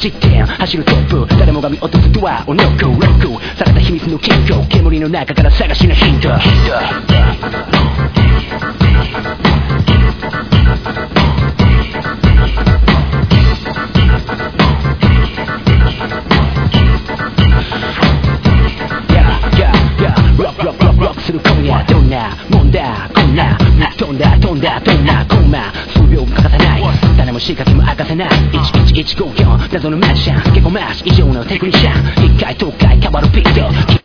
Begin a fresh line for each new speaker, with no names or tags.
実点走るトップ誰もが見落とすドアをノックロックされた秘密の金庫煙の中から探しのヒントする今夜どんなもんだこんな飛んだ飛んだどんなコンマ数秒も欠かさない誰も仕掛けも明かさない11154謎のマジシャン結構マシ以上のテクニシャン一回東海変わるビート